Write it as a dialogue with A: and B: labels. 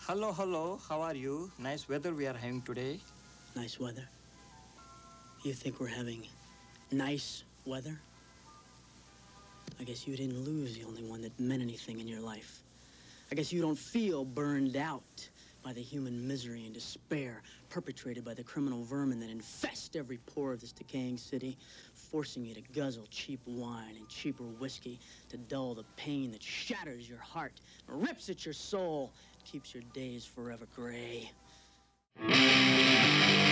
A: Hello, hello. How are you? Nice weather we are having today.
B: Nice weather. You think we're having nice weather? I guess you didn't lose the only one that meant anything in your life. I guess you don't feel burned out by the human misery and despair perpetrated by the criminal vermin that infest every pore of this decaying city, forcing you to guzzle cheap wine and cheaper whiskey to dull the pain that shatters your heart, rips at your soul, keeps your days forever gray.